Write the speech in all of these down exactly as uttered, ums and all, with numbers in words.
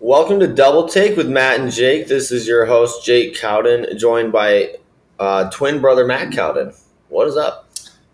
Welcome to Double Take with Matt and Jake. This is your host, Jake Cowden, joined by uh, twin brother Matt Cowden. What is up?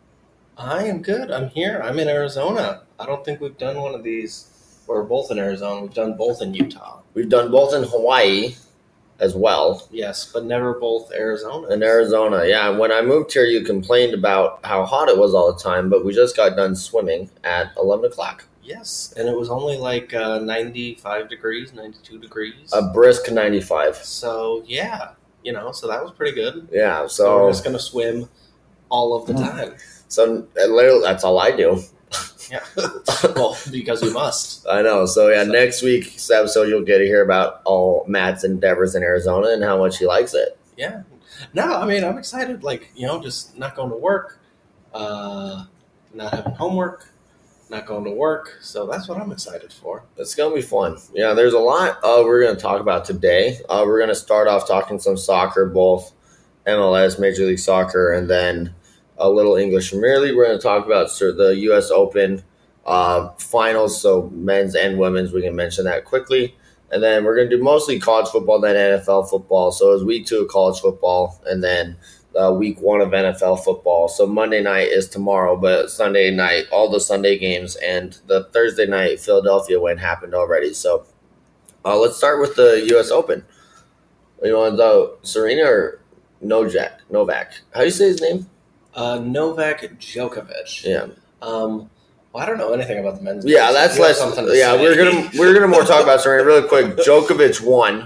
I am good. I'm here. I'm in Arizona. I don't think we've done one of these. We're both in Arizona. We've done both in Utah. We've done both in Hawaii as well. Yes, but never both Arizona. In Arizona, yeah. When I moved here, you complained about how hot it was all the time, but we just got done swimming at eleven o'clock. Yes, and it was only like uh, ninety-five degrees, ninety-two degrees. A brisk ninety-five. So, yeah, you know, so that was pretty good. Yeah, so... so we're just going to swim all of the time. So, literally, that's all I do. Yeah, well, because you must. I know. So, yeah, so. Next week's episode, you'll get to hear about all Matt's endeavors in Arizona and how much he likes it. Yeah. No, I mean, I'm excited. Like, you know, just not going to work, uh, not having homework. Not going to work, so that's what I'm excited for. It's going to be fun. Yeah, there's a lot uh, we're going to talk about today. Uh, we're going to start off talking some soccer, both M L S, Major League Soccer, and then a little English Premier League. We're going to talk about the U S Open uh, finals, so men's and women's. We can mention that quickly. And then we're going to do mostly college football, then N F L football. So it's week two of college football, and then Uh, week one of N F L football. So Monday night is tomorrow, but Sunday night, all the Sunday games, and the Thursday night Philadelphia win happened already. So uh, let's start with the U S Open. You want the Serena or Novak? Novak. How do you say his name? Uh, Novak Djokovic. Yeah. Um. Well, I don't know anything about the men's. Yeah, that's less. Yeah, say. we're gonna we're gonna more talk about Serena really quick. Djokovic won,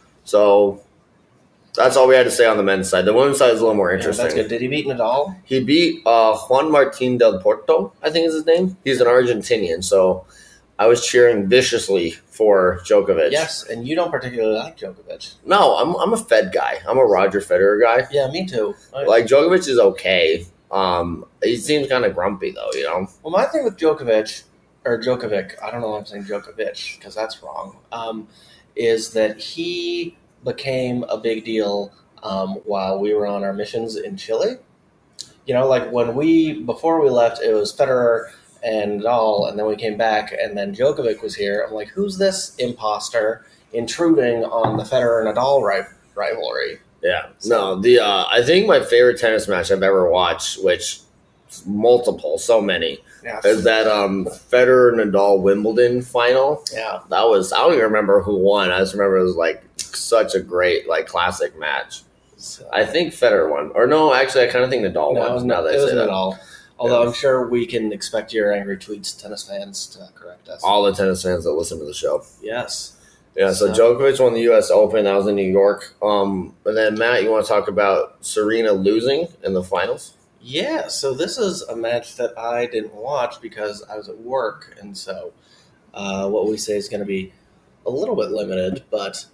so. That's all we had to say on the men's side. The women's side is a little more interesting. Yeah, that's good. Did he beat Nadal? He beat uh, Juan Martín del Porto, I think is his name. He's an Argentinian, so I was cheering viciously for Djokovic. Yes, and you don't particularly like Djokovic. No, I'm I'm a Fed guy. I'm a Roger Federer guy. Yeah, me too. I, like, Djokovic is okay. Um, he seems kind of grumpy, though, you know? Well, my thing with Djokovic, or Djokovic, I don't know why I'm saying Djokovic, because that's wrong, um, is that he became a big deal um, while we were on our missions in Chile. You know, like when we, before we left, it was Federer and Nadal, and then we came back, and then Djokovic was here. I'm like, who's this imposter intruding on the Federer-Nadal ri- rivalry? Yeah. So, no, the uh, I think my favorite tennis match I've ever watched, which multiple, so many, yeah. is that um, Federer-Nadal Wimbledon final. Yeah. That was, I don't even remember who won. I just remember it was like such a great, like, classic match. So, I think Federer won. Or no, actually, I kind of think Nadal no, won. It was, now it that was Nadal. Nadal. Although yeah. I'm sure we can expect your angry tweets, tennis fans, to correct us. All the tennis fans that listen to the show. Yes. Yeah, so, so Djokovic won the U S Open. That was in New York. Um, and then, Matt, you want to talk about Serena losing in the finals? Yeah, so this is a match that I didn't watch because I was at work, and so uh, what we say is going to be a little bit limited, but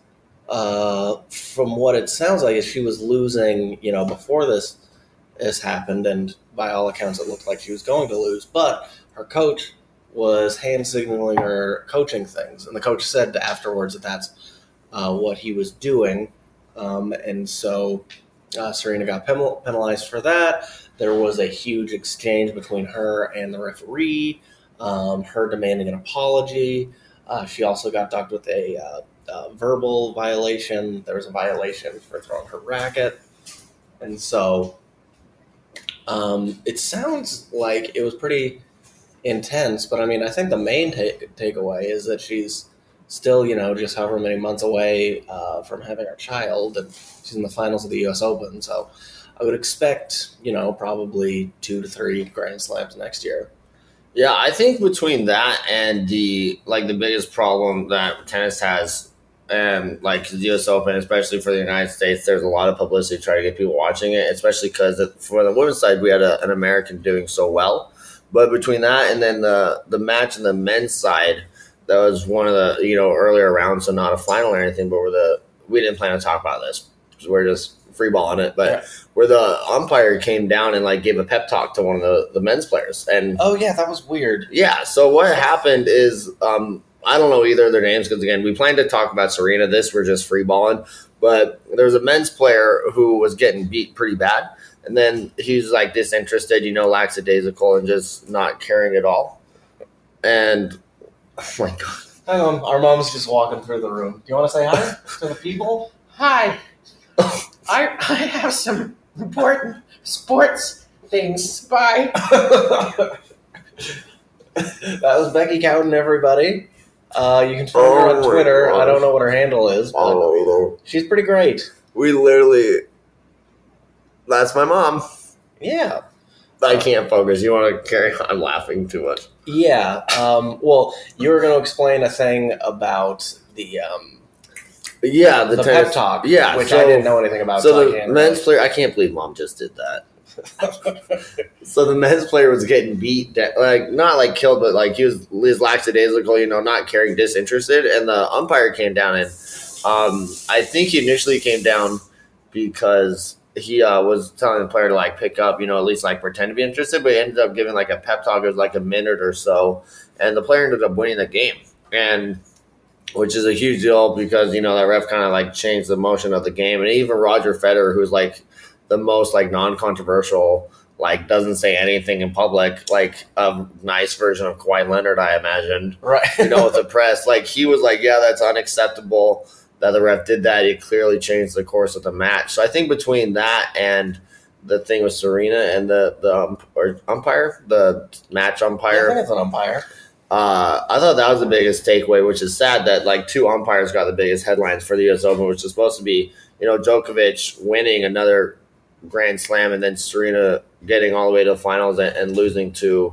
uh, from what it sounds like is she was losing, you know, before this this happened, and by all accounts it looked like she was going to lose, but her coach was hand signaling her coaching things, and the coach said afterwards that that's uh, what he was doing, um, and so uh, Serena got penal- penalized for that. There was a huge exchange between her and the referee, um, her demanding an apology. Uh, she also got docked with a uh, uh, verbal violation. There was a violation for throwing her racket. And so um, it sounds like it was pretty intense, but I mean, I think the main take- takeaway is that she's still, you know, just however many months away uh, from having her child, and she's in the finals of the U S Open, so I would expect, you know, probably two to three Grand Slams next year. Yeah, I think between that and the, like, the biggest problem that tennis has, and, like, the U S Open, especially for the United States, there's a lot of publicity trying to get people watching it, especially because for the women's side, we had a, an American doing so well. But between that and then the, the match on the men's side, that was one of the, you know, earlier rounds, so not a final or anything, but we're the, we didn't plan to talk about this because we're just free balling it, but yeah. where the umpire came down and like gave a pep talk to one of the, the men's players. And oh yeah, that was weird. Yeah. So what happened is, um, I don't know either of their names because again, we planned to talk about Serena. This we're just free balling, but there's a men's player who was getting beat pretty bad. And then he's like disinterested, you know, lackadaisical and just not caring at all. And oh my God. Hang on, our mom's just walking through the room. Do you want to say hi to the people? Hi. I I have some important sports things. Bye. That was Becky Cowden, everybody. Uh, you can find her Oh on my Twitter. gosh. I don't know what her handle is, I but don't know either. she's pretty great. We literally. That's my mom. Yeah. I can't focus. You want to carry on? I'm laughing too much. Yeah. Um, well, you were going to explain a thing about the um, Yeah, the, the tennis- pep talk, Yeah, which so, I didn't know anything about. So I the can't men's player, I can't believe mom just did that. So the men's player was getting beat, da- like not like killed, but like he was his lackadaisical, you know, not caring, disinterested, and the umpire came down and um, I think he initially came down because he uh, was telling the player to like pick up, you know, at least like pretend to be interested, but he ended up giving like a pep talk. It was like a minute or so, and the player ended up winning the game, and which is a huge deal because you know that ref kind of like changed the motion of the game, and even Roger Federer, who's like the most like non-controversial, like doesn't say anything in public, like a nice version of Kawhi Leonard, I imagined, Right. you know, with the press, like he was like, yeah, that's unacceptable that the ref did that. It clearly changed the course of the match. So I think between that and the thing with Serena and the the ump- or umpire, the match Yeah, umpire, I think it's an umpire. uh, I thought that was the biggest takeaway, which is sad that like two umpires got the biggest headlines for the U S Open, which is supposed to be, you know, Djokovic winning another Grand Slam and then Serena getting all the way to the finals and, and losing to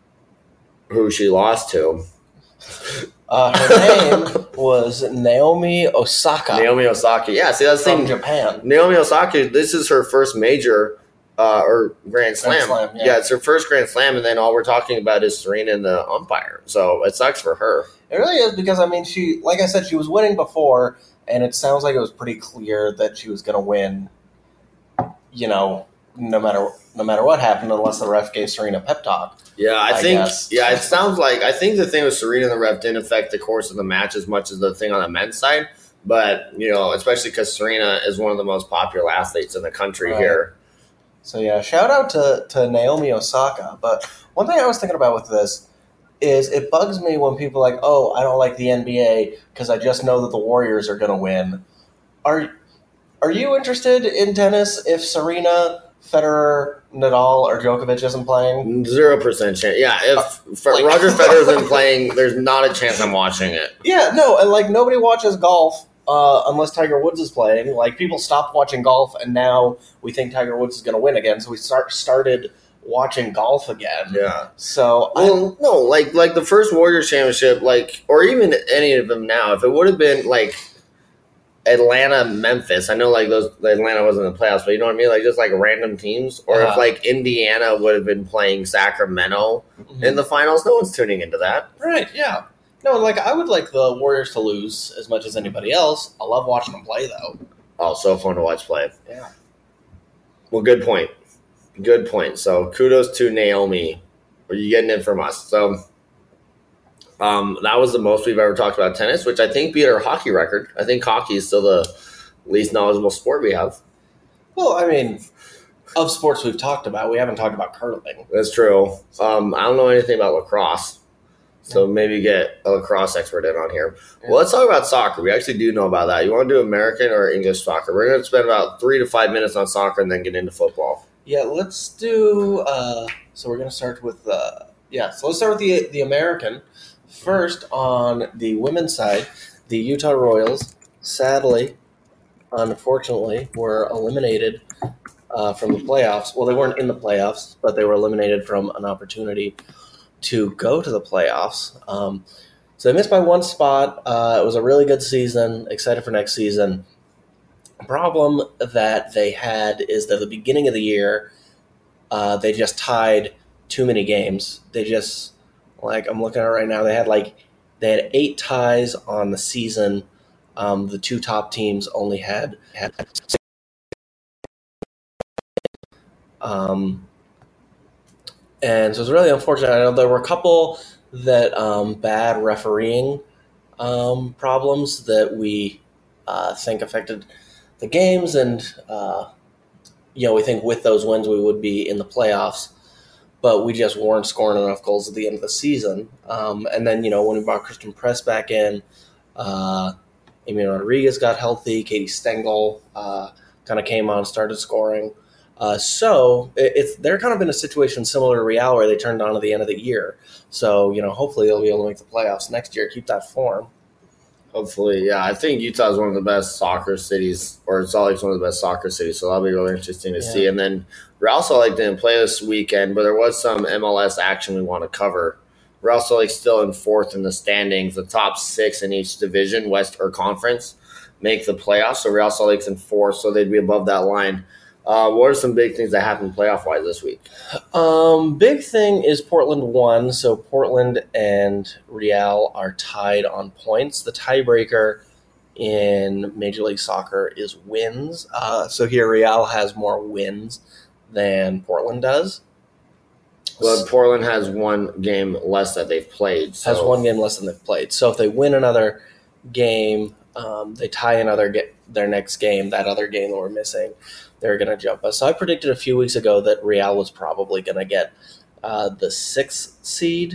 who she lost to. Uh, her name was Naomi Osaka Naomi Osaka. Yeah, see, that's the from thing. Japan. Naomi Osaka, this is her first major uh, or Grand Slam. Slam, yeah. yeah, it's her first Grand Slam, and then all we're talking about is Serena and the umpire. So it sucks for her. It really is because, I mean, she, like I said, she was winning before, and it sounds like it was pretty clear that she was going to win, you know, no matter no matter what happened, unless the ref gave Serena a pep talk. Yeah, I, I think. guess. Yeah, it sounds like I think the thing with Serena and the ref didn't affect the course of the match as much as the thing on the men's side. But you know, especially because Serena is one of the most popular athletes in the country Right. here. So, yeah, shout out to, to Naomi Osaka. But one thing I was thinking about with this is it bugs me when people are like, oh, I don't like the N B A because I just know that the Warriors are going to win. Are Are you interested in tennis if Serena, Federer, Nadal, or Djokovic isn't playing? Zero percent chance. Yeah, if Fe- like- Roger Federer isn't playing, there's not a chance I'm watching it. Yeah, no, and like nobody watches golf uh, unless Tiger Woods is playing. Like people stopped watching golf, and now we think Tiger Woods is going to win again. So we start started watching golf again. Yeah. So I, Well, no, like like the first Warriors championship, like or even any of them now, if it would have been like Atlanta, Memphis, I know like those Atlanta wasn't in the playoffs, but you know what I mean, like just like random teams, or if Uh-huh. like Indiana would have been playing Sacramento Mhm. in the finals, no one's tuning into that. right, yeah. No, like I would like the Warriors to lose as much as anybody else. I love watching them play, though. Oh, so fun to watch play. Yeah. Well, good point. Good point. So kudos to Naomi. Are you getting it from us? So um, that was the most we've ever talked about tennis, which I think beat our hockey record. I think hockey is still the least knowledgeable sport we have. Well, I mean, of sports we've talked about, we haven't talked about curling. That's true. Um, I don't know anything about lacrosse. So maybe get a lacrosse expert in on here. Well, let's talk about soccer. We actually do know about that. You want to do American or English soccer? We're going to spend about three to five minutes on soccer and then get into football. Yeah, let's do. Uh, so we're going to start with. Uh, yeah, so let's start with the the American. First, on the women's side, the Utah Royals, sadly, unfortunately, were eliminated uh, from the playoffs. Well, they weren't in the playoffs, but they were eliminated from an opportunity to go to the playoffs. Um, so they missed by one spot. Uh, it was a really good season. Excited for next season. Problem that they had is that at the beginning of the year, uh, they just tied too many games. They just, like, I'm looking at it right now, they had like, they had eight ties on the season. Um, the two top teams only had, had six. Um, and so it's really unfortunate. I know there were a couple that um, bad refereeing um, problems that we uh, think affected the games, and uh, you know, we think with those wins we would be in the playoffs. but we just weren't scoring enough goals at the end of the season. Um, and then, you know, when we brought Christian Press back in, uh, Amy Rodriguez got healthy, Katie Stengel uh, kind of came on, started scoring. Uh, so it, it's they're kind of in a situation similar to Real where they turned on at the end of the year. So, you know, hopefully they'll be able to make the playoffs next year, keep that form. Hopefully, yeah. I think Utah is one of the best soccer cities, or Salt Lake's one of the best soccer cities, so that'll be really interesting to Yeah. see. And then Real Salt Lake didn't play this weekend, but there was some M L S action we want to cover. Real Salt Lake's still in fourth in the standings. The top six in each division, West or Conference, make the playoffs. So Real Salt Lake's in fourth, so they'd be above that line. Uh, what are some big things that happened playoff-wise this week? Um, big thing is Portland won, so Portland and Real are tied on points. The tiebreaker in Major League Soccer is wins. Uh, so here Real has more wins than Portland does. Well, Portland has one game less that they've played. So. Has one game less than they've played. So if they win another game, um, they tie another get their next game, that other game that we're missing, they're going to jump us. So I predicted a few weeks ago that Real was probably going to get uh, the sixth seed,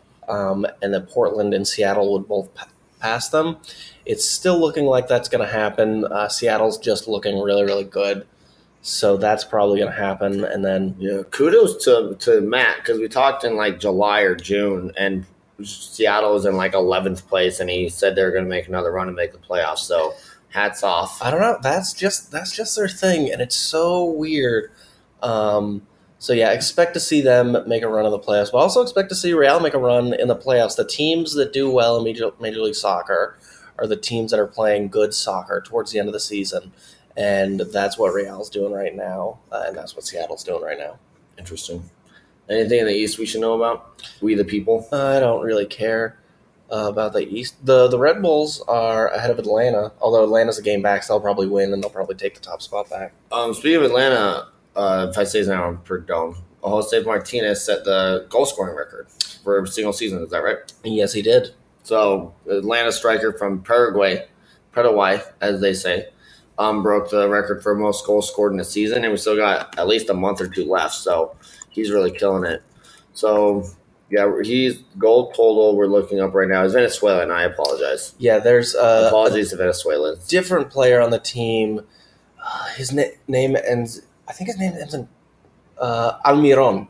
um, and that Portland and Seattle would both p- pass them. It's still looking like that's going to happen. Uh, Seattle's just looking really, really good. So that's probably going to happen. And then Yeah, kudos to to Matt, because we talked in like July or June, and Seattle was in like eleventh place, and he said they were going to make another run and make the playoffs. So hats off. I don't know. That's just that's just their thing, and it's so weird. Um, so yeah, expect to see them make a run in the playoffs, but also expect to see Real make a run in the playoffs. The teams that do well in Major, Major League Soccer are the teams that are playing good soccer towards the end of the season, and that's what Real's doing right now, uh, and that's what Seattle's doing right now. Interesting. Anything in the East we should know about? We the people? I don't really care uh, about the East. The The Red Bulls are ahead of Atlanta, although Atlanta's a game back, so they'll probably win, and they'll probably take the top spot back. Um, speaking of Atlanta, uh, if I say his name, I'm perdon. Jose Martinez set the goal scoring record for a single season. Is that right? Yes, he did. So Atlanta striker from Paraguay, Paraguay, as they say, um, broke the record for most goals scored in a season, and we still got at least a month or two left. So he's really killing it. So yeah, he's goal total we're looking up right now is Venezuelan. I apologize. Yeah, there's uh, Apologies to Venezuelans. different player on the team. Uh, his na- name ends. I think his name ends in uh, Almiron.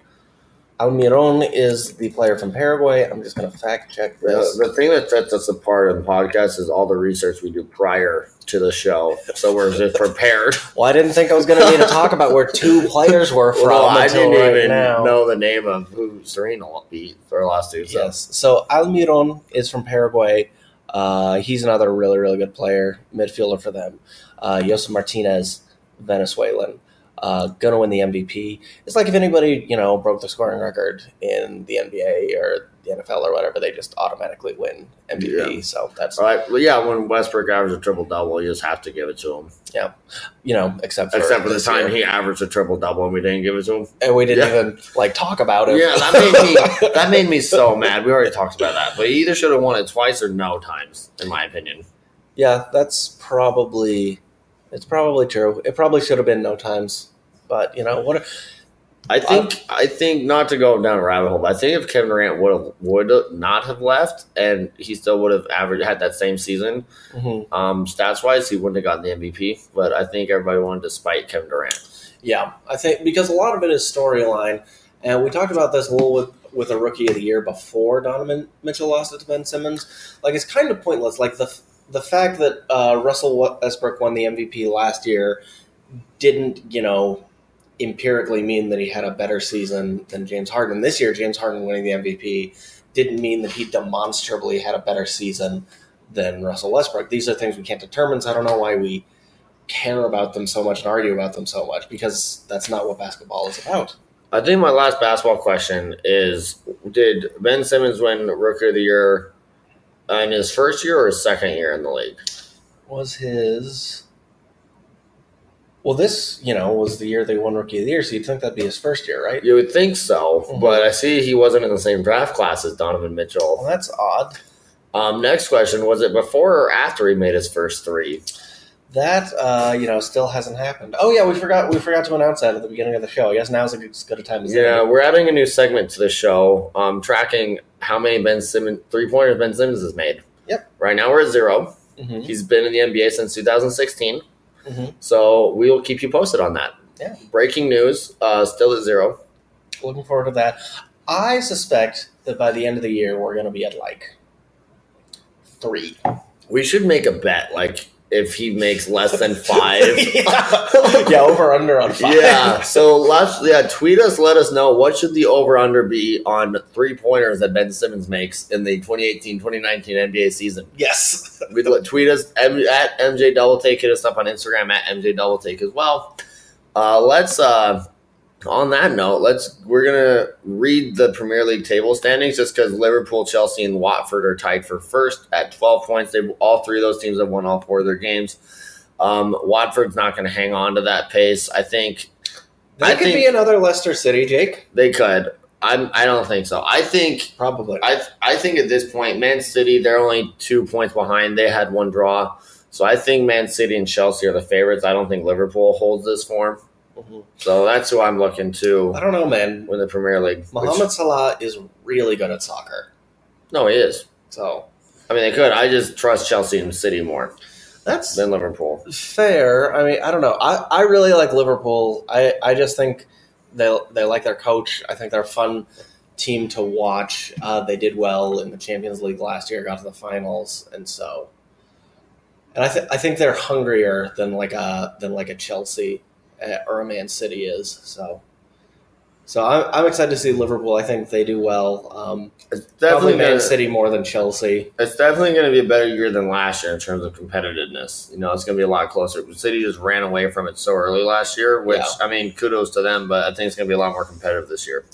Almiron is the player from Paraguay. I'm just going to fact check this. The, the thing that sets us apart in the podcast is all the research we do prior to the show, so we're just prepared. Well, I didn't think I was going to need to talk about where two players were from Well, I until didn't right even now. know the name of who Serena beat for last two. So. Yes. So Almiron is from Paraguay. Uh, he's another really, really good player, midfielder for them. Uh, Jose Martinez, Venezuelan. Uh, gonna win the M V P. It's like if anybody, you know, broke the scoring record in the N B A or the N F L or whatever, they just automatically win M V P. Yeah. So that's All right. Well, yeah, when Westbrook averaged a triple double, you just have to give it to him. you know, except for Except for the this time year. he averaged a triple double and we didn't give it to him. and we didn't Yeah. even like talk about it. Yeah, that made me that made me so mad. We already talked about that, but he either should have won it twice or no times, in my opinion. Yeah, that's probably it's probably true. It probably should have been no times. But you know what? I think I think not to go down a rabbit hole, but I think if Kevin Durant would have would not have left and he still would have averaged had that same season, Mhm. um, stats wise, he wouldn't have gotten the M V P. But I think everybody wanted to spite Kevin Durant. Yeah, I think because a lot of it is storyline, and we talked about this a little with with a rookie of the year before Donovan Mitchell lost it to Ben Simmons. Like it's kind of pointless. Like the the fact that uh, Russell Westbrook won the M V P last year didn't, you know, empirically mean that he had a better season than James Harden. This year, James Harden winning the M V P didn't mean that he demonstrably had a better season than Russell Westbrook. These are things we can't determine, so I don't know why we care about them so much and argue about them so much, because that's not what basketball is about. I think my last basketball question is: did Ben Simmons win Rookie of the Year in his first year or his second year in the league? Was his... Well, this, you know, was the year they won Rookie of the Year, so you'd think that'd be his first year, right? You would think so, Mhm. but I see he wasn't in the same draft class as Donovan Well, Mitchell. that's odd. Um, next question: was it before or after he made his first three? that uh, you know still hasn't happened. Oh yeah, we forgot we forgot to announce that at the beginning of the show. I guess now's as good, as good a time as Yeah, any. we're adding a new segment to the show, um, tracking how many Ben Simmons three pointers Ben Simmons has made. Yep. Right now we're at zero. Mm-hmm. He's been in the N B A since two thousand sixteen. Mm-hmm. So we will keep you posted on that. Yeah. Breaking news, uh, still at zero. Looking forward to that. I suspect that by the end of the year we're going to be at like three. We should make a bet, like if he makes less than five. yeah. yeah, over under on five. Yeah. So let's yeah, tweet us, let us know what should the over under be on three pointers that Ben Simmons makes in the twenty eighteen twenty nineteen N B A season. Yes. We'd let, tweet us M, at M J Double Take. Hit us up on Instagram at M J Double Take as well. Uh, let's uh, on that note, let's we're gonna read the Premier League table standings just because Liverpool, Chelsea, and Watford are tied for first at twelve points. They all three of those teams have won all four of their games. Um, Watford's not going to hang on to that pace. I think They I could think be another Leicester City, Jake. they could. I'm. I don't think so. I think. Probably. I. I think at this point, Man City they're only two points behind. They had one draw, so I think Man City and Chelsea are the favorites. I don't think Liverpool holds this form. Mhm. So that's who I'm looking to I don't know, man. win the Premier League. which- Mohamed Salah is really good at soccer. no, he is. So I mean, they could. I just trust Chelsea and City more that's than Liverpool. fair. I mean, I don't know. I, I really like Liverpool. I, I just think they they like their coach. I think they're a fun team to watch. Uh, they did well in the Champions League last year, got to the finals, and so and I think I think they're hungrier than like a than like a Chelsea uh, or a Man City is. So so I'm I'm excited to see Liverpool. I think they do well. Um, It's probably definitely Man gonna, City more than Chelsea. It's definitely going to be a better year than last year in terms of competitiveness. You know, it's going to be a lot closer. City just ran away from it so early last year, which Yeah. I mean, kudos to them. But I think it's going to be a lot more competitive this year.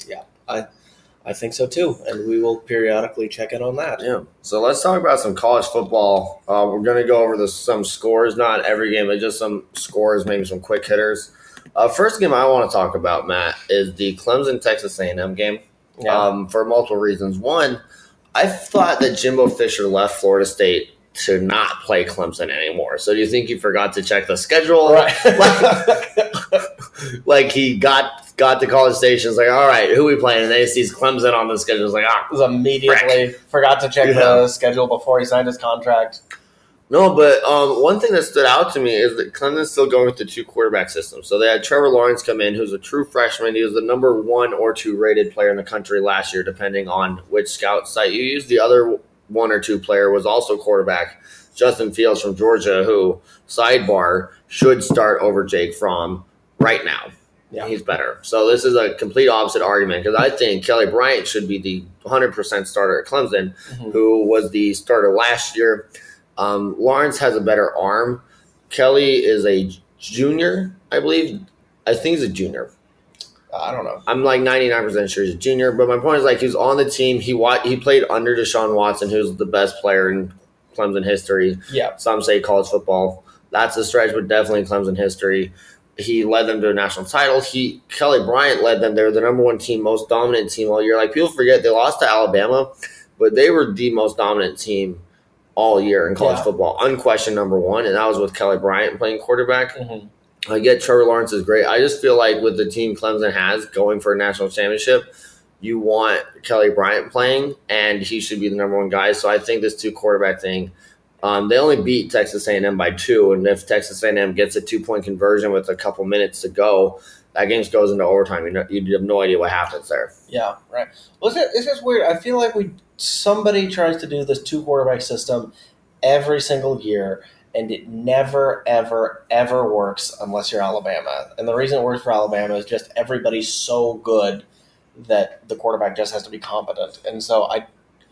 I think so too, and we will periodically check in on that. Yeah. So let's talk about some college football. Uh, we're going to go over the, some scores, not every game, but just some scores, maybe some quick hitters. Uh, first game I want to talk about, Matt, is the Clemson Texas A and M game. Yeah. Um, for multiple reasons. One, I thought that Jimbo Fisher left Florida State to not play Clemson anymore. So do you think he forgot to check the schedule? like, like he got got to College Station, like, all right, who we playing? And then he sees Clemson on the schedule. He's like, ah, was immediately forgot to check Yeah. the schedule before he signed his contract. no. But um, one thing that stood out to me is that Clemson's still going with the two quarterback system. So they had Trevor Lawrence come in, who's a true freshman. He was the number one or two rated player in the country last year, depending on which scout site you use. The other one or two player was also quarterback Justin Fields from Georgia, who, sidebar, should start over Jake Fromm right now. Yeah. He's better. So this is a complete opposite argument because I think Kelly Bryant should be the one hundred percent starter at Clemson, Mhm. who was the starter last year. Um, Lawrence has a better arm. Kelly is a junior, I believe. I think he's a junior. I don't know. I'm like ninety-nine percent sure he's a junior, but my point is like he's on the team. He wa- he played under Deshaun Watson, who's the best player in Clemson history. Yeah. Some say college football. That's a stretch, but definitely Clemson history. He led them to a national title. He Kelly Bryant led them. They were the number one team, most dominant team all year. Like people forget they lost to Alabama, but they were the most dominant team all year in college Yeah. football. Unquestioned number one, and that was with Kelly Bryant playing quarterback. Mhm. I get Trevor Lawrence is great. I just feel like with the team Clemson has going for a national championship, you want Kelly Bryant playing, and he should be the number one guy. So I think this two quarterback thing, um, they only beat Texas A and M by two, and if Texas A and M gets a two point conversion with a couple minutes to go, that game goes into overtime. You know, you have no idea what happens there. Yeah. Right. Well, it's just, it's just weird. I feel like we somebody tries to do this two quarterback system every single year, and it never, ever, ever works unless you're Alabama. And the reason it works for Alabama is just everybody's so good that the quarterback just has to be competent. And so I,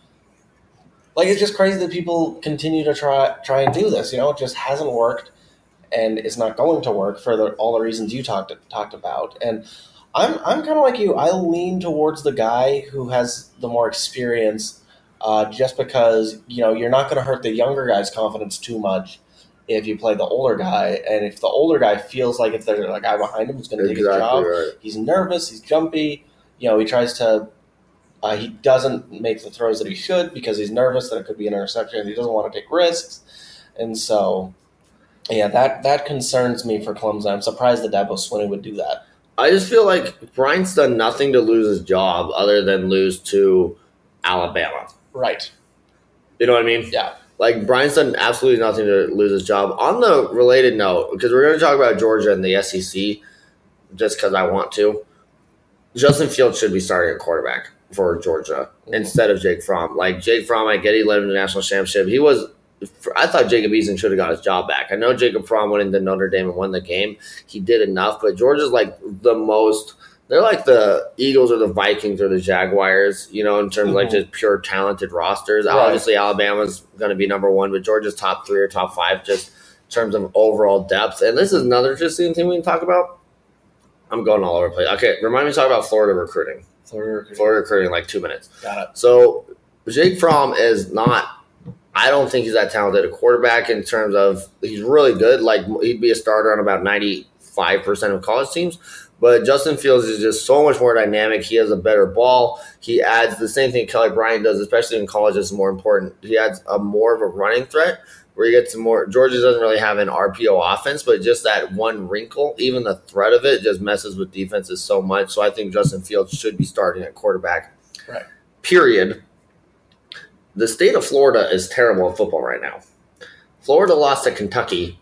like, it's just crazy that people continue to try try and do this. You know, it just hasn't worked, and it's not going to work for the, all the reasons you talked talked about. And I'm I'm kind of like you. I lean towards the guy who has the more experience, uh, just because you know you're not going to hurt the younger guy's confidence too much if you play the older guy. And if the older guy feels like if there's a guy behind him who's going to take his job, right. he's nervous, he's jumpy. You know, he tries to. Uh, he doesn't make the throws that he should because he's nervous that it could be an interception. And he doesn't want to take risks, and so Yeah, that, that concerns me for Clemson. I'm surprised that Dabo Swinney would do that. I just feel like Bryant's done nothing to lose his job other than lose to Alabama. Right. You know what I mean? Yeah. Like, Bryant's done absolutely nothing to lose his job. On the related note, because we're going to talk about Georgia and the S E C just because I want to, Justin Fields should be starting at quarterback for Georgia mm-hmm. instead of Jake Fromm. Like, Jake Fromm, I get he led him to the national championship. He was – I thought Jacob Eason should have got his job back. I know Jacob Fromm went into Notre Dame and won the game. He did enough, but Georgia's like the most – they're like the Eagles or the Vikings or the Jaguars, you know, in terms mm-hmm. of like just pure talented rosters. Right. Obviously, Alabama's going to be number one, but Georgia's top three or top five just in terms of overall depth. And this is another interesting thing we can talk about. I'm going all over the place. Okay, remind me to talk about Florida recruiting. Florida recruiting. Florida recruiting, like two minutes. Got it. So Jake Fromm is not – I don't think he's that talented a quarterback in terms of – he's really good. Like, he'd be a starter on about ninety-five percent of college teams. But Justin Fields is just so much more dynamic. He has a better ball. He adds the same thing Kelly Bryant does, especially in college. It's more important. He adds a more of a running threat where you get some more. Georgia doesn't really have an R P O offense, but just that one wrinkle, even the threat of it, just messes with defenses so much. So I think Justin Fields should be starting at quarterback. Right. Period. The state of Florida is terrible in football right now. Florida lost to Kentucky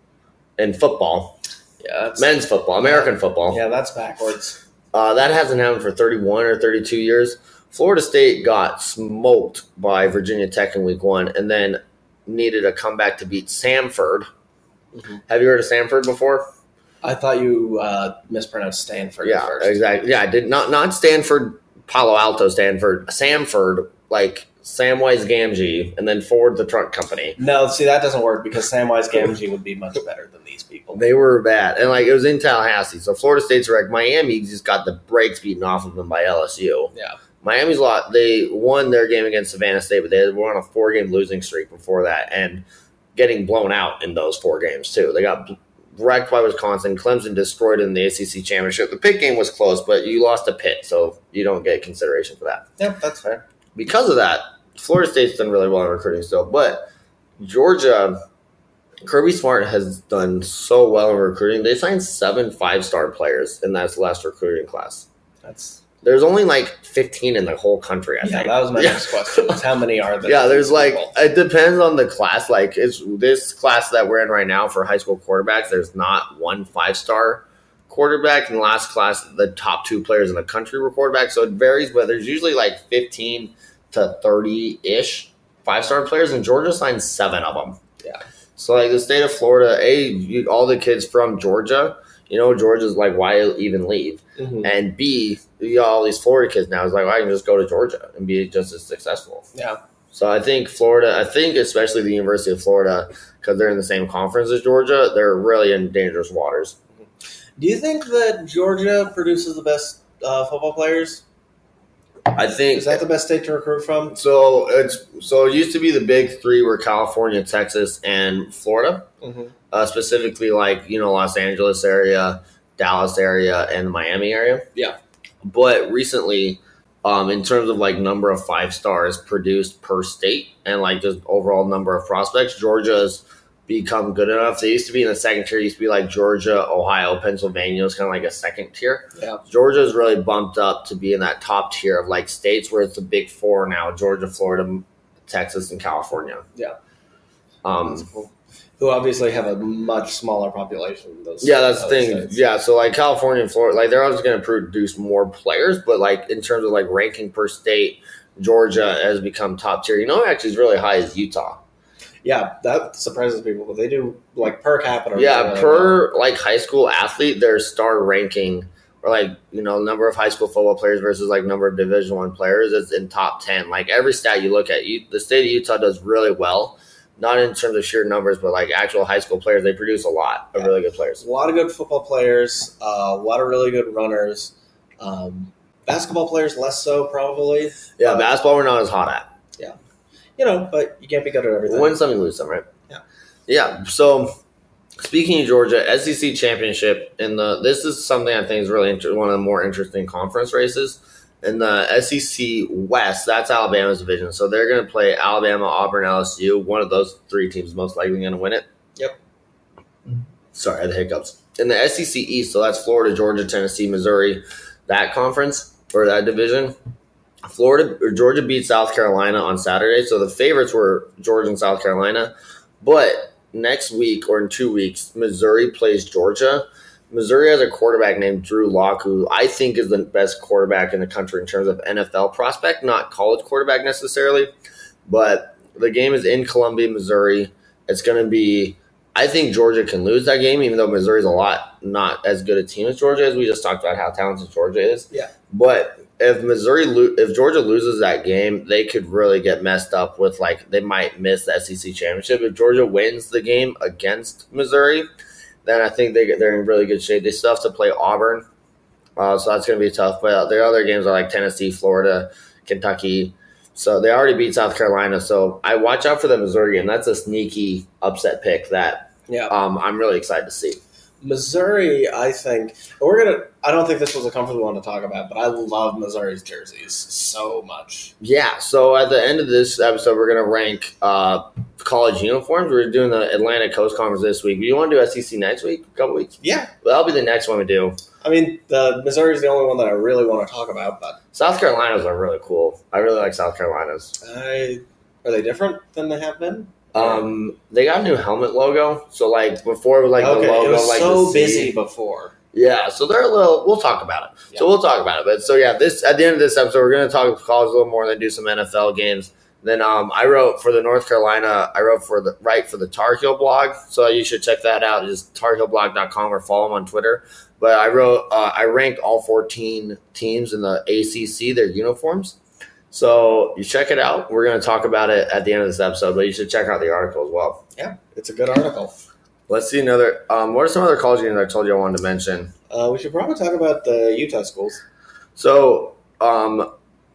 in football. Yeah, that's, men's football, American yeah, football. Yeah, that's backwards. Uh, that hasn't happened for thirty-one or thirty-two years. Florida State got smoked by Virginia Tech in week one and then needed a comeback to beat Samford. Mm-hmm. Have you heard of Samford before? I thought you uh, mispronounced Stanford yeah, first. Exactly. Yeah, I did not not Stanford, Palo Alto, Stanford, Samford, like Samwise Gamgee, and then Ford the truck company. No, see, that doesn't work because Samwise Gamgee would be much better than these people. They were bad. And, like, it was in Tallahassee. So, Florida State's wrecked. Miami just got the brakes beaten off of them by L S U. Yeah. Miami's lot. They won their game against Savannah State, but they were on a four-game losing streak before that and getting blown out in those four games, too. They got wrecked by Wisconsin. Clemson destroyed in the A C C championship. The Pitt game was close, but you lost to Pitt, so you don't get consideration for that. Yep, that's fair. Because of that, Florida State's done really well in recruiting still, but Georgia, Kirby Smart has done so well in recruiting. They signed seven five-star players in that last recruiting class. That's There's only like fifteen in the whole country, I yeah, think. that was my yeah. next question. How many are there? Yeah, there's like, it depends on the class. Like, it's this class that we're in right now for high school quarterbacks, there's not one five-star quarterback. In the last class, the top two players in the country were quarterbacks, so it varies, but there's usually like fifteen to thirty-ish five-star players, and Georgia signed seven of them. Yeah. So, like, the state of Florida, A, you, all the kids from Georgia, you know, Georgia's like, why even leave? Mm-hmm. And B, you got all these Florida kids now. It's like, well, I can just go to Georgia and be just as successful. Yeah. So I think Florida, I think especially the University of Florida, because they're in the same conference as Georgia, they're really in dangerous waters. Do you think that Georgia produces the best uh, football players? I think is that the best state to recruit from? So it's so it used to be the big three were California, Texas, and Florida. Mm-hmm. Uh, specifically, like you know, Los Angeles area, Dallas area, and Miami area. Yeah. But recently, um, in terms of like number of five stars produced per state and like just overall number of prospects, Georgia's become good enough. They used to be in the second tier. It used to be like Georgia, Ohio, Pennsylvania. It was kind of like a second tier. Yeah. Georgia's really bumped up to be in that top tier of like states where it's the big four now: Georgia, Florida, Texas, and California. Yeah. Um, That's cool. Who obviously have a much smaller population than those. Yeah, that's the thing. States. Yeah, so like California and Florida, like they're always going to produce more players, but like in terms of like ranking per state, Georgia has become top tier. You know, actually is really high is Utah. Yeah, that surprises people, but they do like per capita. Yeah, really per well. like high school athlete, their star ranking or like you know number of high school football players versus like number of Division One players is in top ten. Like every stat you look at, you, the state of Utah does really well. Not in terms of sheer numbers, but like actual high school players, they produce a lot of yeah. really good players. A lot of good football players, uh, a lot of really good runners. Um, basketball players, less so probably. Yeah, uh, basketball we're not as hot at. Yeah, you know, but you can't be good at everything. Win some, you lose some, right? Yeah, yeah. So speaking of Georgia, S E C championship in the this is something I think is really inter- one of the more interesting conference races. In the S E C West, that's Alabama's division. So they're going to play Alabama, Auburn, L S U. One of those three teams is most likely going to win it. Yep. Sorry, I had the hiccups. In the S E C East, so that's Florida, Georgia, Tennessee, Missouri, that conference or that division. Florida or Georgia beat South Carolina on Saturday, so the favorites were Georgia and South Carolina. But next week or in two weeks, Missouri plays Georgia. Missouri has a quarterback named Drew Lock, who I think is the best quarterback in the country in terms of N F L prospect, not college quarterback necessarily. But the game is in Columbia, Missouri. It's going to be – I think Georgia can lose that game, even though Missouri's a lot not as good a team as Georgia is. We just talked about how talented Georgia is. Yeah. But if Missouri lo- if Georgia loses that game, they could really get messed up with, like, they might miss the S E C championship. If Georgia wins the game against Missouri – then I think they get, they're in really good shape. They still have to play Auburn, uh, so that's going to be tough. But their other games are like Tennessee, Florida, Kentucky. So they already beat South Carolina. So I watch out for the Missouri game. That's a sneaky upset pick that Yeah. um, I'm really excited to see. Missouri, I think we're gonna. I don't think this was a comfortable one to talk about, but I love Missouri's jerseys so much. Yeah, so at the end of this episode, we're going to rank uh, college uniforms. We're doing the Atlantic Coast Conference this week. Do you want to do S E C next week? A couple weeks? Yeah, Well, that'll be the next one we do. I mean, the Missouri's the only one that I really want to talk about, but South Carolinas are really cool. I really like South Carolinas. I are they different than they have been? Um, they got a new helmet logo. So like before, it was like okay, the logo, it was like so the busy C. before. Yeah, so they're a little. We'll talk about it. Yeah. So we'll talk about it. But so yeah, this at the end of this episode, we're going to talk college a little more, and then do some N F L games. Then um, I wrote for the North Carolina. I wrote for the write for the Tar Heel blog, so you should check that out. Just tar heel blog dot com or follow them on Twitter. But I wrote, uh, I ranked all fourteen teams in the A C C, their uniforms. So you check it out. We're going to talk about it at the end of this episode, but you should check out the article as well. Yeah, it's a good article. Let's see another. Um, what are some other college games I told you I wanted to mention? Uh, we should probably talk about the Utah schools. So um,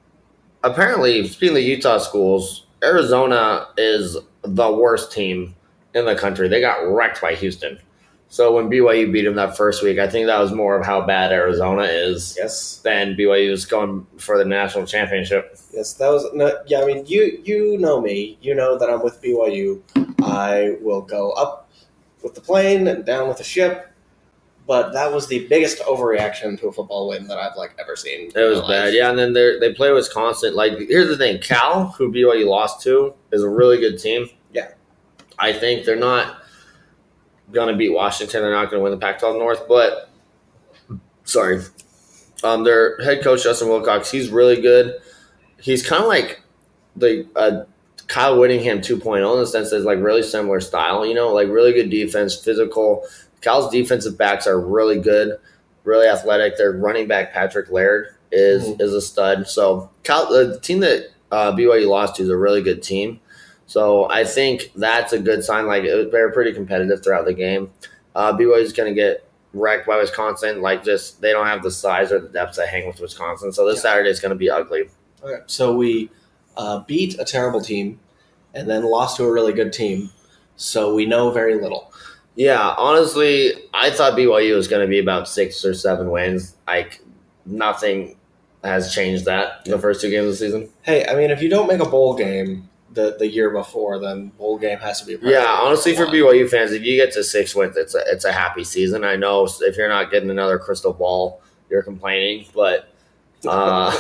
apparently, speaking of Utah schools, Arizona is the worst team in the country. They got wrecked by Houston. So when B Y U beat them that first week, I think that was more of how bad Arizona is Yes, than B Y U is going for the national championship. yes, that was. No, yeah, I mean, you you know me. You know that I'm with B Y U. I will go up with the plane and down with the ship. But that was the biggest overreaction to a football win that I've like ever seen. It was bad, yeah. And then they they play Wisconsin. Like, here's the thing: Cal, who B Y U lost to, is a really good team. Yeah. I think they're not going to beat Washington. They're not going to win the Pac twelve North. But sorry, um, their head coach Justin Wilcox, he's really good. He's kind of like the uh, Kyle Whittingham two point oh in the sense that it's like really similar style. You know, like really good defense, physical. Cal's defensive backs are really good, really athletic. Their running back, Patrick Laird, is Mhm. is a stud. So Cal, the team that uh, B Y U lost to is a really good team. So I think that's a good sign. Like, it, they're pretty competitive throughout the game. Uh, B Y U is going to get wrecked by Wisconsin. Like, just they don't have the size or the depth to hang with Wisconsin. So this Yeah. Saturday is going to be ugly. Okay. So we uh, beat a terrible team and then lost to a really good team. So we know very little. Yeah, honestly, I thought B Y U was going to be about six or seven wins. Like, nothing has changed that in the first two games of the season. Hey, I mean, if you don't make a bowl game the, the year before, then bowl game has to be a priority. Yeah, honestly, for One. B Y U fans, if you get to six wins, it's a, it's a happy season. I know if you're not getting another crystal ball, you're complaining. But uh,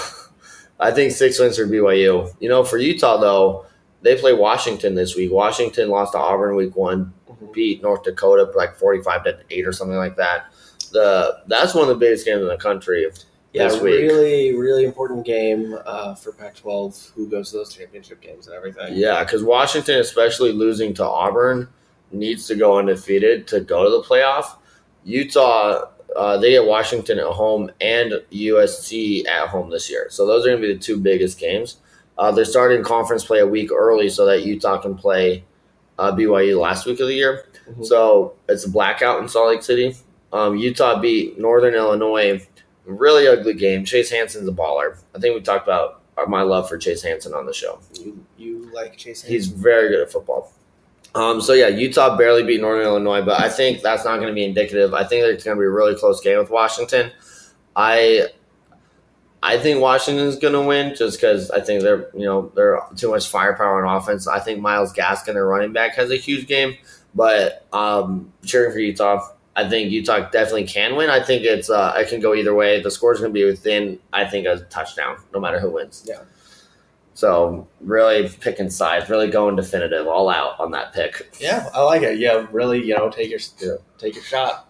I think six wins for B Y U. You know, for Utah, though, they play Washington this week. Washington lost to Auburn week one. Beat North Dakota like forty-five to eight or something like that. The that's one of the biggest games in the country Yeah, this week. really, really important game uh, for Pac twelve. Who goes to those championship games and everything? Yeah, because Washington, especially losing to Auburn, needs to go undefeated to go to the playoff. Utah, uh, they get Washington at home and U S C at home this year. So those are going to be the two biggest games. Uh, they're starting conference play a week early so that Utah can play uh, B Y U last week of the year. Mhm. So it's a blackout in Salt Lake City. Um, Utah beat Northern Illinois. Really ugly game. Chase Hansen's a baller. I think we talked about my love for Chase Hansen on the show. You, you like Chase He's Hansen? very good at football. Um, so, yeah, Utah barely beat Northern Illinois, but I think that's not going to be indicative. I think it's going to be a really close game with Washington. I I think Washington's going to win just because I think they're you know they're too much firepower on offense. I think Myles Gaskin, their running back, has a huge game, but um, cheering for Utah. I think Utah definitely can win. I think it's uh, it can go either way. The score's going to be within, I think, a touchdown, no matter who wins. Yeah. So really picking sides, really going definitive, all out on that pick. Yeah, I like it. Yeah, really, you know, take your yeah. take your shot.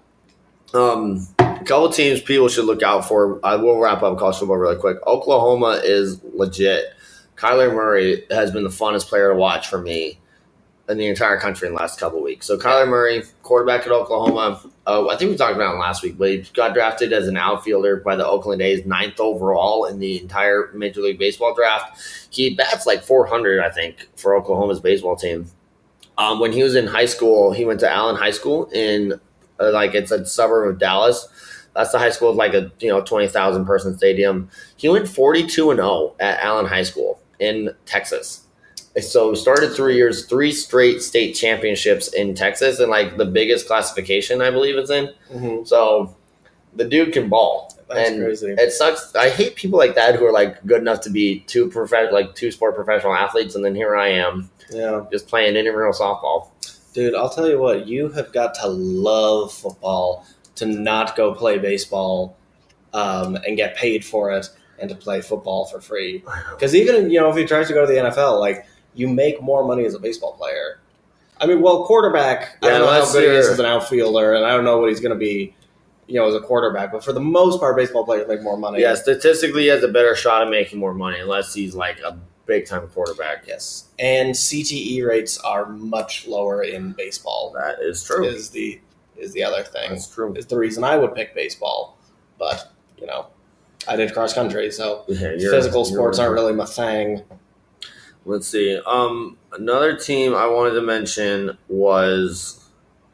Um, a couple teams people should look out for. I will wrap up college football really quick. Oklahoma is legit. Kyler Murray has been the funnest player to watch for me in the entire country in the last couple of weeks. So Kyler Murray, quarterback at Oklahoma. Uh, I think we talked about him last week, but he got drafted as an outfielder by the Oakland A's, ninth overall in the entire Major League Baseball draft. He bats like four hundred, I think, for Oklahoma's baseball team. Um, when he was in high school, he went to Allen High School in uh, like it's a suburb of Dallas. That's the high school with like a you know twenty thousand person stadium. He went forty-two and oh at Allen High School in Texas. So we started three years, three straight state championships in Texas, and like the biggest classification I believe it's in. Mm-hmm. So the dude can ball. That's and crazy. It sucks. I hate people like that who are like good enough to be two prof- like two sport professional athletes, and then here I am, yeah, just playing intramural softball. Dude, I'll tell you what, you have got to love football to not go play baseball um, and get paid for it, and to play football for free. Because even you know if he tries to go to the N F L, like. You make more money as a baseball player. I mean, well, quarterback, yeah, I don't know how good he is as an outfielder, and I don't know what he's going to be, you know, as a quarterback. But for the most part, baseball players make more money. Yeah, statistically, he has a better shot at making more money unless he's like a big-time quarterback. Yes. And C T E rates are much lower in baseball. That is true. Is the is the other thing. That's true. Is the reason I would pick baseball. But, you know, I did cross country, so yeah, physical sports aren't really my thing. Let's see. Um, another team I wanted to mention was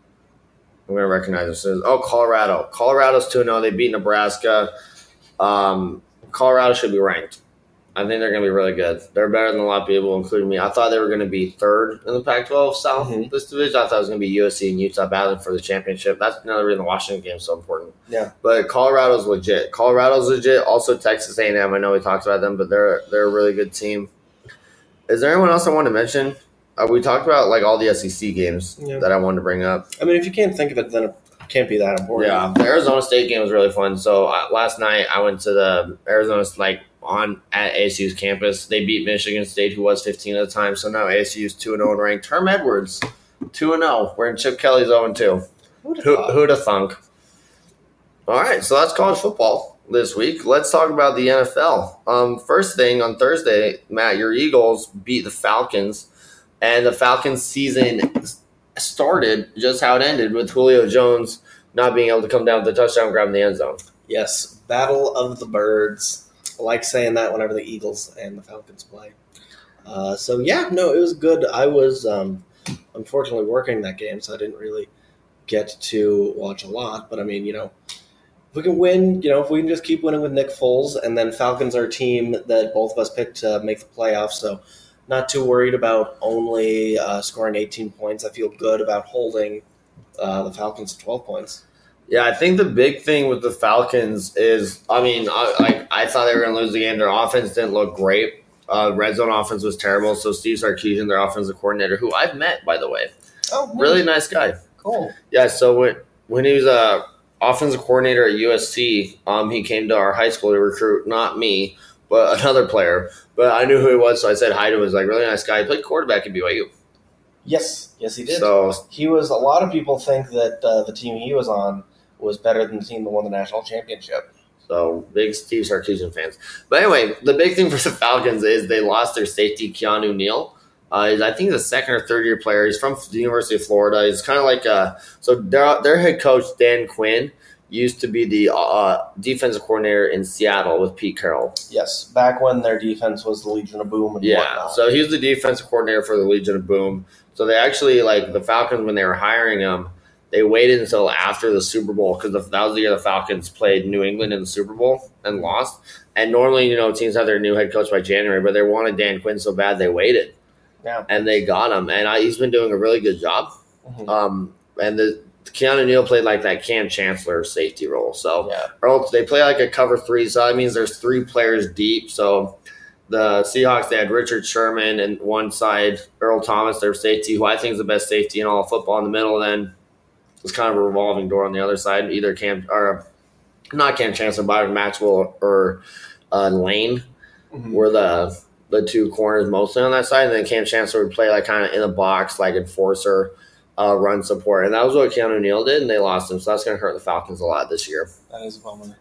I'm going to recognize this. Oh, Colorado. Colorado's two and oh. They beat Nebraska. Um, Colorado should be ranked. I think they're going to be really good. They're better than a lot of people, including me. I thought they were going to be third in the Pac twelve South mm-hmm. this division. I thought it was going to be U S C and Utah battling for the championship. That's another reason the Washington game is so important. Yeah. But Colorado's legit. Colorado's legit. Also Texas A and M. I know we talked about them, but they're they're a really good team. Is there anyone else I want to mention? Uh, we talked about like all the S E C games yeah. that I wanted to bring up. I mean, if you can't think of it, then it can't be that important. Yeah, the Arizona State game was really fun. So uh, last night I went to the Arizona like on at A S U's campus. They beat Michigan State, who was fifteen at the time. So now A S U's two and zero and ranked. Herm Edwards two and zero. We're in Chip Kelly's zero and two. Who who'd have thunk? All right, so that's college football this week. Let's talk about the N F L. Um, first thing on Thursday, Matt, your Eagles beat the Falcons, and the Falcons season started just how it ended with Julio Jones not being able to come down with the touchdown grab in the end zone. Yes, Battle of the Birds. I like saying that whenever the Eagles and the Falcons play. Uh, so, yeah, no, it was good. I was um, unfortunately working that game, so I didn't really get to watch a lot. But, I mean, you know, if we can win, you know, if we can just keep winning with Nick Foles, and then Falcons are a team that both of us picked to make the playoffs, so not too worried about only uh, scoring eighteen points. I feel good about holding uh, the Falcons to twelve points. Yeah, I think the big thing with the Falcons is, I mean, I, like I thought they were going to lose the game. Their offense didn't look great. Uh, red zone offense was terrible. So Steve Sarkisian, their offensive coordinator, who I've met, by the way, oh, nice. Really nice guy. Cool. Yeah, so when when he was a offensive coordinator at U S C, um, he came to our high school to recruit not me, but another player. But I knew who he was, so I said hi to him. He was like, really nice guy. He played quarterback at B Y U. Yes, yes, he did. So he was. A lot of people think that uh, the team he was on was better than the team that won the national championship. So big Steve Sarkisian fans. But anyway, the big thing for the Falcons is they lost their safety, Keanu Neal. Uh, I think he's a second or third year player. He's from the University of Florida. He's kind of like a, so their, their head coach, Dan Quinn, used to be the uh, defensive coordinator in Seattle with Pete Carroll. Yes, back when their defense was the Legion of Boom and yeah, whatnot. So he was the defensive coordinator for the Legion of Boom. So they actually, like the Falcons, when they were hiring him, they waited until after the Super Bowl because that was the year the Falcons played New England in the Super Bowl and lost. And normally, you know, teams have their new head coach by January, but they wanted Dan Quinn so bad they waited. Yeah. And they got him. And I, he's been doing a really good job. Mm-hmm. Um, and the Keanu Neal played like that Cam Chancellor safety role. So Yeah. Earl, they play like a cover three, so that means there's three players deep. So the Seahawks, they had Richard Sherman and one side, Earl Thomas, their safety, who I think is the best safety in all of football. In the middle, then it's kind of a revolving door on the other side. Either Cam or not Cam Chancellor, Byron Maxwell or uh, Lane Mhm. were the the two corners mostly on that side, and then Cam Chancellor would play like kind of in the box, like enforcer, uh, run support, and that was what Keanu Neal did, and they lost him, so that's going to hurt the Falcons a lot this year. That is a bummer.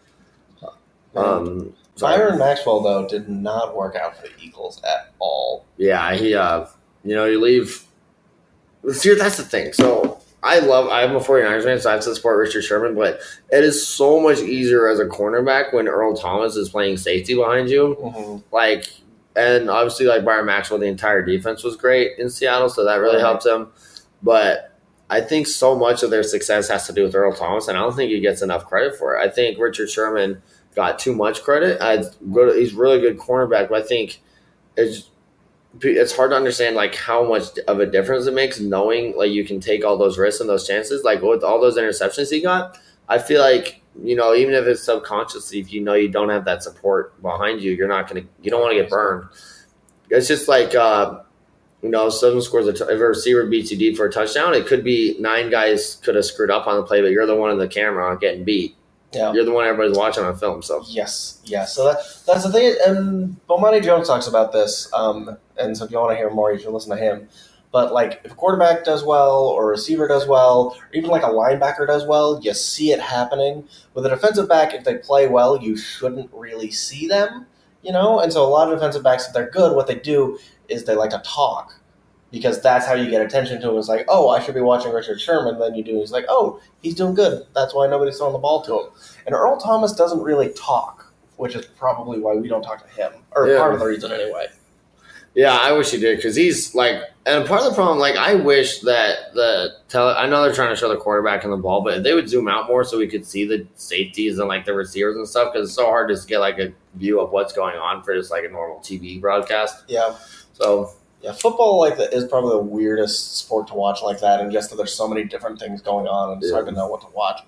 Um, sorry. Byron Maxwell, though, did not work out for the Eagles at all. Yeah, he, uh, you know, you leave. See, that's the thing. So I love, I'm a 49ers fan, so I have to support Richard Sherman, but it is so much easier as a cornerback when Earl Thomas is playing safety behind you. Mm-hmm. Like, and obviously, like Byron Maxwell, the entire defense was great in Seattle, so that really Right. helped him. But I think so much of their success has to do with Earl Thomas, and I don't think he gets enough credit for it. I think Richard Sherman got too much credit. I'd go to, he's a really good cornerback, but I think it's it's hard to understand like how much of a difference it makes knowing like you can take all those risks and those chances. Like with all those interceptions he got, I feel like, you know, even if it's subconsciously, if you know you don't have that support behind you, you're not gonna you don't want to get burned. It's just like uh, you know, if someone scores a t- if a receiver beats you deep for a touchdown, it could be nine guys could have screwed up on the play, but you're the one in the camera getting beat. Yeah. You're the one everybody's watching on film. So Yes, yes. So that, that's the thing. And Bomani Jones talks about this. Um, and so if you want to hear more, you should listen to him. But like if a quarterback does well or a receiver does well, or even like a linebacker does well, you see it happening. With a defensive back, if they play well, you shouldn't really see them, you know? And so a lot of defensive backs, if they're good, what they do is they like to talk. Because that's how you get attention to him. It's like, oh, I should be watching Richard Sherman. Then you do. He's like, oh, he's doing good. That's why nobody's throwing the ball to him. And Earl Thomas doesn't really talk, which is probably why we don't talk to him, or Yeah. part of the reason anyway. yeah, I wish he did because he's like, and part of the problem, like, I wish that the tele. I know they're trying to show the quarterback and the ball, but if they would zoom out more so we could see the safeties and like the receivers and stuff, because it's so hard to just get like a view of what's going on for just like a normal T V broadcast. Yeah, So yeah. Football like that is probably the weirdest sport to watch like that, and just that there's so many different things going on, and it's Yeah. hard to know what to watch.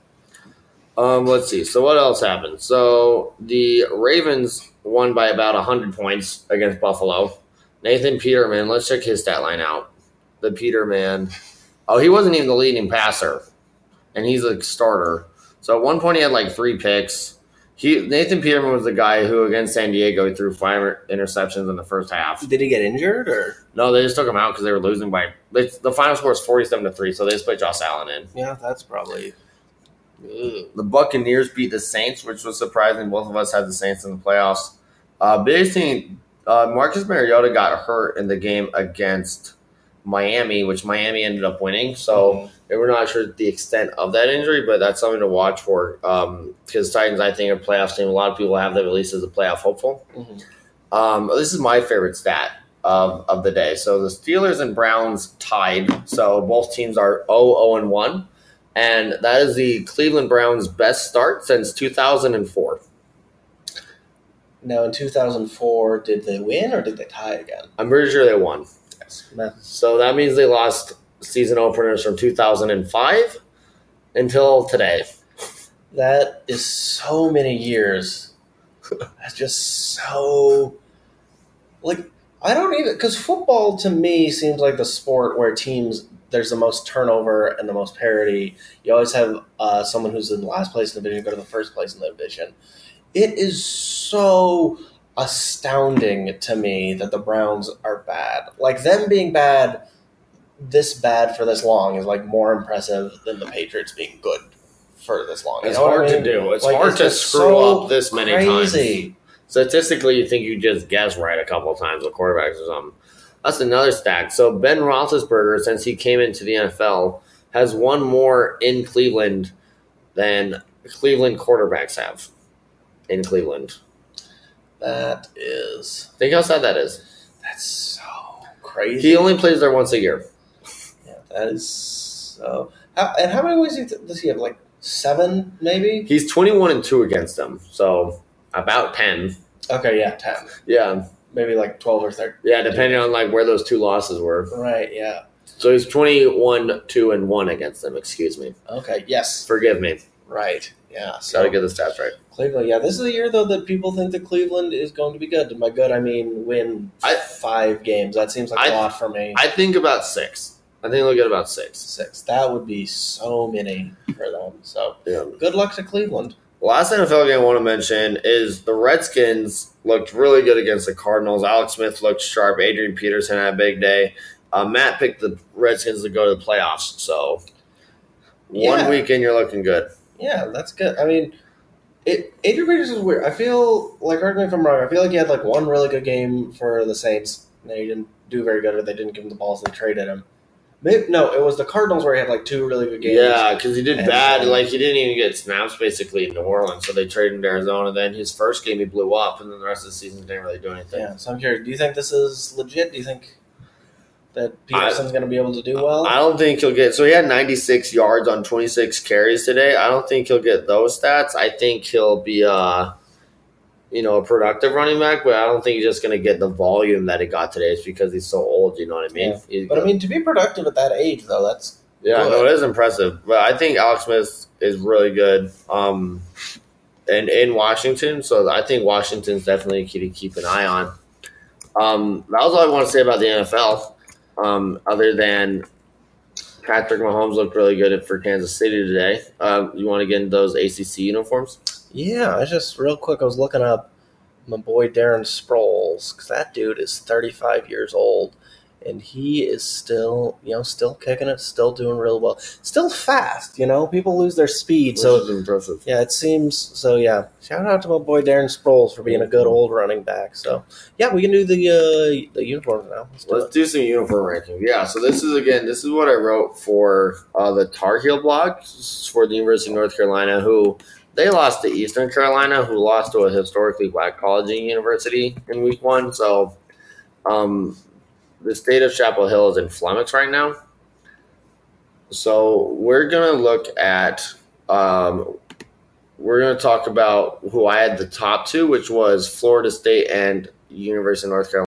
Um, let's see. So what else happened? So the Ravens won by about one hundred points against Buffalo. Nathan Peterman, let's check his stat line out. The Peterman, oh, he wasn't even the leading passer, and he's a starter. So at one point he had like three picks. He Nathan Peterman was the guy who against San Diego he threw five interceptions in the first half. Did he get injured or? No, they just took him out because they were losing by. They, the final score was forty-seven to three, so they just put Josh Allen in. Yeah, that's probably. Ugh. The Buccaneers beat the Saints, which was surprising. Both of us had the Saints in the playoffs. Uh, biggest thing, uh, Marcus Mariota got hurt in the game against Miami, which Miami ended up winning. So Mhm. they were not sure the extent of that injury, but that's something to watch for. Because Titans, I think, are a playoff team. A lot of people have them at least as a playoff hopeful. Mhm. Um, this is my favorite stat of, of the day. So the Steelers and Browns tied. So both teams are oh oh and one. And that is the Cleveland Browns' best start since two thousand four. Now in two thousand four, did they win or did they tie again? I'm pretty sure they won. Yes. Man. So that means they lost season openers from two thousand five until today. That is so many years. That's just so. Like, I don't even. Because football to me seems like the sport where teams, there's the most turnover and the most parity. You always have uh, someone who's in the last place in the division go to the first place in the division. It is so astounding to me that the Browns are bad. Like, them being bad, this bad for this long is like more impressive than the Patriots being good for this long. You It's know what I hard to mean? do. It's Like, hard it's to just screw so up this many crazy. times. Statistically, you think you just guess right a couple of times with quarterbacks or something. That's another stat. So Ben Roethlisberger, since he came into the N F L, has won more in Cleveland than Cleveland quarterbacks have in Cleveland. That is Think how sad that is. that's so crazy. He only plays there once a year. yeah, that is so. How, and how many wins do you th- does he have? Like seven, maybe. He's twenty-one and two against them, so about ten. Okay, yeah, ten, Yeah, maybe like twelve or thirteen. yeah, depending on like where those two losses were. Right, yeah. So he's twenty-one, two, and one against them. Excuse me. Okay. Yes. Forgive me. Right. Yeah. So Got to get the stats right. Cleveland. Yeah. This is a year though that people think that Cleveland is going to be good. And by good, I mean win I- five games. That seems like a I- lot for me. I think about six. I think they'll get about six. Six. That would be so many for them. So Yeah. good luck to Cleveland. The last N F L game I want to mention is the Redskins looked really good against the Cardinals. Alex Smith looked sharp. Adrian Peterson had a big day. Uh, Matt picked the Redskins to go to the playoffs. So one Yeah. weekend, you're looking good. Yeah, that's good. I mean, it Adrian Peterson is weird. I feel like, correct me if I'm wrong, I feel like he had like one really good game for the Saints. They didn't do very good, or they didn't give him the balls and they traded him. Maybe, no, it was the Cardinals where he had like two really good games. Yeah, because he did And, bad. um, Like, he didn't even get snaps basically in New Orleans, so they traded him to Arizona. Then his first game, he blew up, and then the rest of the season didn't really do anything. Yeah, so I'm curious. Do you think this is legit? Do you think that Peterson's going to be able to do well? I don't think he'll get – so he had ninety-six yards on twenty-six carries today. I don't think he'll get those stats. I think he'll be uh, you know, a productive running back, but I don't think he's just going to get the volume that he got today. It's because he's so old, you know what I mean? Yeah. He's But I mean, to be productive at that age, though, that's Yeah, good. no, it is impressive. But I think Alex Smith is really good um, and in Washington. So I think Washington's definitely a key to keep an eye on. Um, that was all I want to say about the N F L, um, other than Patrick Mahomes looked really good for Kansas City today. Um, you want to get into those A C C uniforms? Yeah, I just real quick. I was looking up my boy Darren Sproles because that dude is thirty-five years old, and he is still, you know, still kicking it, still doing real well, still fast. You know, people lose their speed, Which so is impressive. yeah, it seems so. Yeah, shout out to my boy Darren Sproles for being a good old running back. So yeah, we can do the uh, the uniforms now. Let's do Let's it. do some uniform ranking. Yeah, so this is, again, this is what I wrote for uh, the Tar Heel blog for the University of North Carolina, who they lost to Eastern Carolina, who lost to a historically black college and university in week one. So um, the state of Chapel Hill is in flummox right now. So we're going to look at, um, we're going to talk about who I had the top two, which was Florida State and University of North Carolina.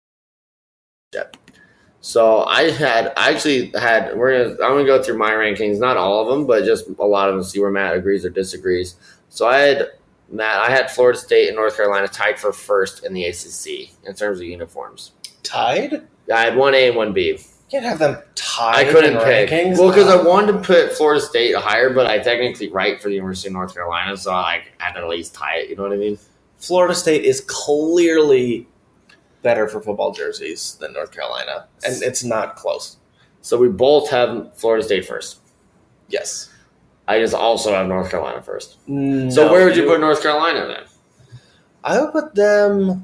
So I had, I actually had, we're going to, I'm going to go through my rankings, not all of them, but just a lot of them, see where Matt agrees or disagrees. So I had, Matt, I had Florida State and North Carolina tied for first in the A C C in terms of uniforms. Tied? I had one A and one B. You can't have them tied. I couldn't in pick. rankings. Well, because I wanted to put Florida State higher, but I technically write for the University of North Carolina, so I like, had to at least tie it. You know what I mean? Florida State is clearly better for football jerseys than North Carolina, and it's not close. So we both have Florida State first. Yes. I just also have North Carolina first. No, So where would you put North Carolina then? I would put them.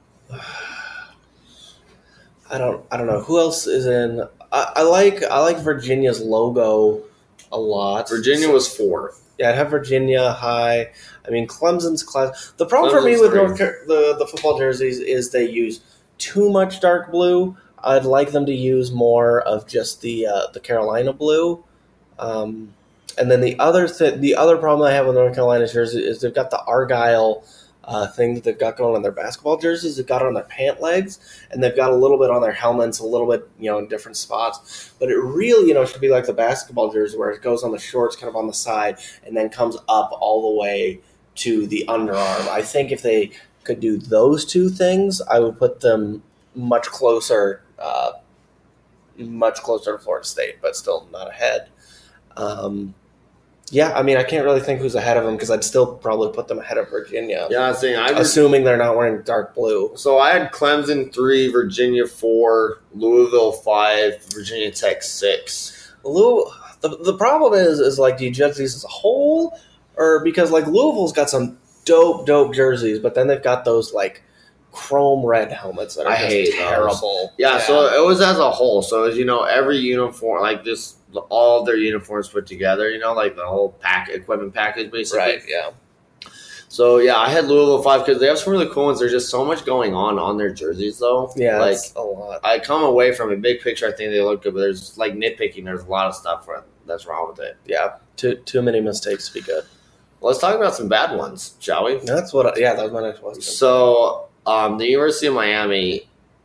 I don't. I don't know who else is in. I, I like. I like Virginia's logo a lot. Virginia So- was four. Yeah, I'd have Virginia high. I mean, Clemson's class. The problem for me Clemson's with three. North Car- the the football jerseys is they use too much dark blue. I'd like them to use more of just the uh, the Carolina blue. Um, and then the other th- the other problem I have with North Carolina's jersey is they've got the Argyle uh, thing that they've got going on their basketball jerseys. They've got it on their pant legs, and they've got a little bit on their helmets, a little bit, you know, in different spots. But it really, you know, should be like the basketball jersey where it goes on the shorts, kind of on the side, and then comes up all the way to the underarm. I think if they could do those two things, I would put them much closer, uh, much closer to Florida State, but still not ahead. Um, yeah, I mean, I can't really think who's ahead of them because I'd still probably put them ahead of Virginia, Yeah, I was saying I was, assuming they're not wearing dark blue. so I had Clemson three, Virginia four, Louisville five, Virginia Tech six. Lou, the, the problem is, is like, do you judge these as a whole, or because like Louisville's got some dope, dope jerseys, but then they've got those like chrome red helmets that are I just hate those. terrible. Yeah, so it was as a whole. So as you know, every uniform, like just all of their uniforms put together, you know, like the whole pack equipment package, basically. right, yeah. So yeah, I had Louisville five because they have some really cool ones. There's just so much going on on their jerseys, though. Yeah, like that's a lot. I come away from a big picture. I think they look good, but there's like nitpicking. There's a lot of stuff for, that's wrong with it. Yeah, too too many mistakes to be good. Let's talk about some bad ones, shall we? That's what. I, yeah, that was my next question. So um, the University of Miami,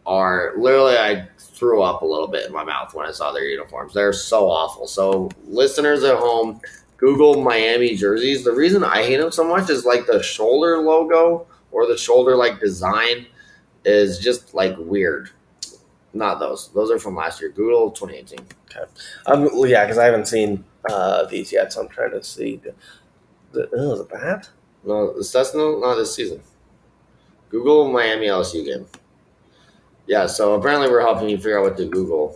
are literally, I threw up a little bit in my mouth when I saw their uniforms. They're so awful. So listeners at home, Google Miami jerseys. The reason I hate them so much is like the shoulder logo or the shoulder like design is just like weird. Not those. Those are from last year. Google twenty eighteen. Okay. Um, well, yeah, because I haven't seen uh, these yet, so I'm trying to see. The, the, oh, is it bad? No, that's no, not this season. Google Miami L S U game. Yeah, so apparently we're helping you figure out what to Google.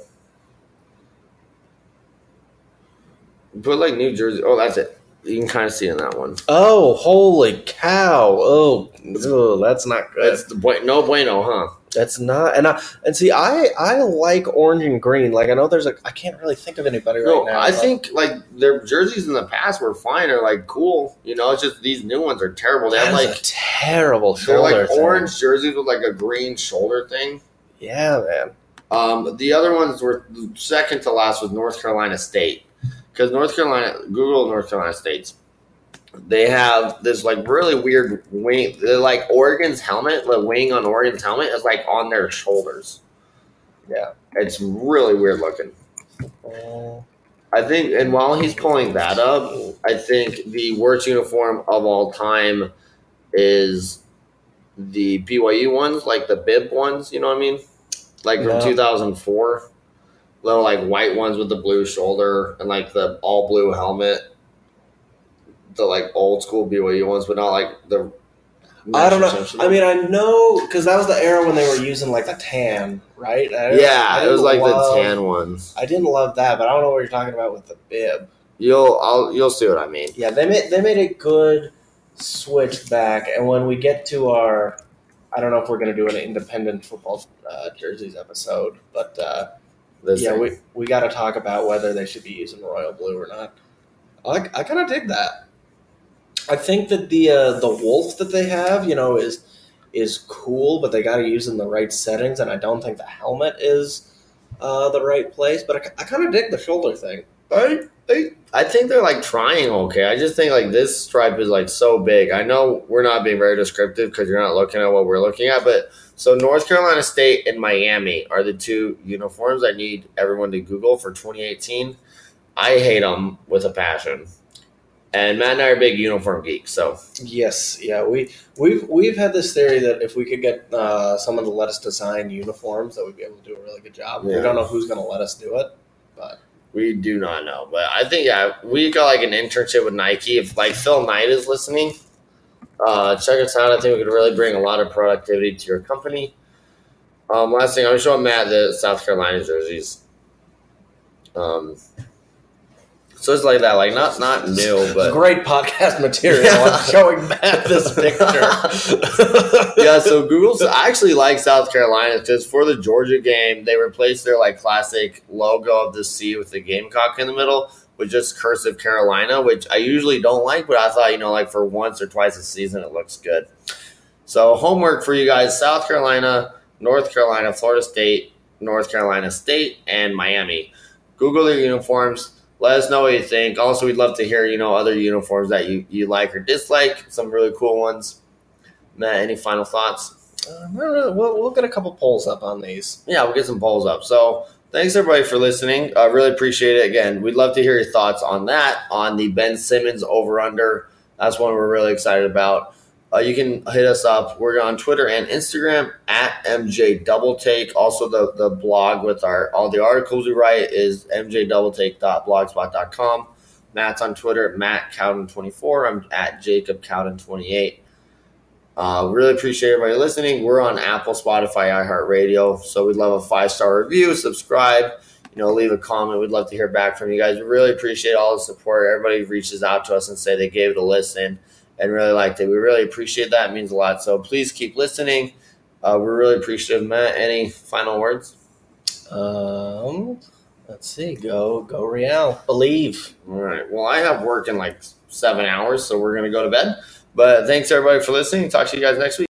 Put like New Jersey. Oh, that's it. You can kind of see in that one. Oh, holy cow! Oh, ugh, that's not good. That's the boy. No bueno, huh? That's not. And I and see, I I like orange and green. Like I know there's a. I can't really think of anybody No, right now. I but- think like their jerseys in the past were fine or like cool. You know, it's just these new ones are terrible. They That have is like a terrible they're shoulder. like thing. orange jerseys with like a green shoulder thing. Yeah, man. Um, the other ones were second to last was North Carolina State because North Carolina Google North Carolina State's. They have this like really weird wing. They're like Oregon's helmet, the wing on Oregon's helmet is like on their shoulders. Yeah. It's really weird looking. Uh, I think, and while he's pulling that up, I think the worst uniform of all time is the B Y U ones, like the bib ones. You know what I mean? Like from Yeah. two thousand four, little like white ones with the blue shoulder and like the all blue helmet. The like old school B Y U ones, but not like the. I don't know. National I mean, I know because that was the era when they were using like the tan, right? I didn't- I yeah, it didn't was like love- the tan ones. I didn't love that, but I don't know what you're talking about with the bib. You'll, I'll, you'll see what I mean. Yeah, they made they made a good switch back, and when we get to our, I don't know if we're going to do an independent football uh, jerseys episode, but uh, This yeah, thing. we we got to talk about whether they should be using royal blue or not. I I kind of dig that. I think that the uh, the wolf that they have, you know, is is cool, but they got to use in the right settings, and I don't think the helmet is uh, the right place. But I, I kind of dig the shoulder thing. I, I, I think they're like trying okay. I just think like this stripe is like so big. I know we're not being very descriptive because you're not looking at what we're looking at, but so North Carolina State and Miami are the two uniforms I need everyone to Google for twenty eighteen. I hate them with a passion. And Matt and I are big uniform geeks, so Yes, yeah, we we've we've had this theory that if we could get uh, someone to let us design uniforms, that we'd be able to do a really good job. Yeah. We don't know who's going to let us do it, but we do not know. But I think yeah, we got like an internship with Nike. If like Phil Knight is listening, uh, check us out. I think we could really bring a lot of productivity to your company. Um, last thing, I'm showing Matt the South Carolina jerseys. Um, so it's like that, like not not new, but great podcast material. Yeah. I'm showing Matt this picture. yeah. So Google, I actually like South Carolina because for the Georgia game, they replaced their like classic logo of the C with the Gamecock in the middle with just cursive Carolina, which I usually don't like, but I thought, you know, like for once or twice a season, it looks good. So homework for you guys: South Carolina, North Carolina, Florida State, North Carolina State, and Miami. Google their uniforms. Let us know what you think. Also, we'd love to hear, you know, other uniforms that you, you like or dislike. Some really cool ones. Matt, any final thoughts? Uh, we'll, we'll we'll get a couple polls up on these. Yeah, we'll get some polls up. So thanks, everybody, for listening. I really appreciate it. Again, we'd love to hear your thoughts on that, on the Ben Simmons over-under. That's one we're really excited about. Uh, you can hit us up. We're on Twitter and Instagram at M J Double Take. Also, the, the blog with our all the articles we write is m j double take dot blogspot dot com. Matt's on Twitter at Matt Cowden twenty-four. I'm at Jacob Cowden twenty-eight. Uh, really appreciate everybody listening. We're on Apple, Spotify, iHeartRadio. So we'd love a five-star review, subscribe, you know, leave a comment. We'd love to hear back from you guys. We really appreciate all the support. Everybody reaches out to us and say they gave it a listen and really liked it. We really appreciate that. It means a lot. So please keep listening. Uh, we're really appreciative. Matt, any final words? Um, let's see. Go go Real. Believe. All right. Well, I have work in like seven hours, so we're going to go to bed. But thanks, everybody, for listening. Talk to you guys next week.